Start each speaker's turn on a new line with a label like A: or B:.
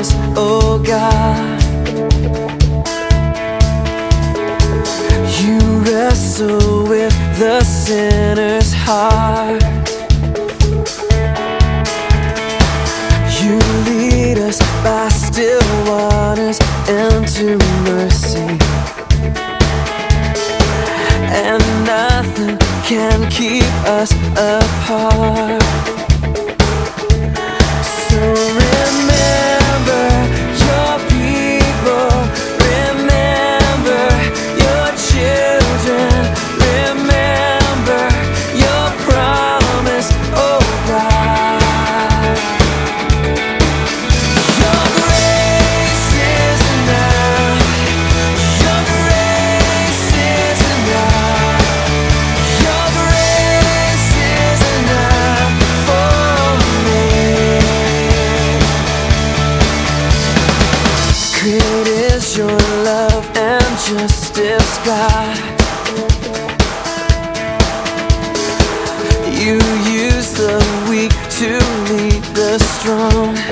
A: promise, oh God. You wrestle with the sinner's heart. You lead us by still waters into mercy, and nothing can keep us apart. So remember your people, remember your children, remember your promise, oh God. Your grace is enough, your grace is enough, your grace is enough for me. Great is your love and justice, God. You use the weak to lead the strong.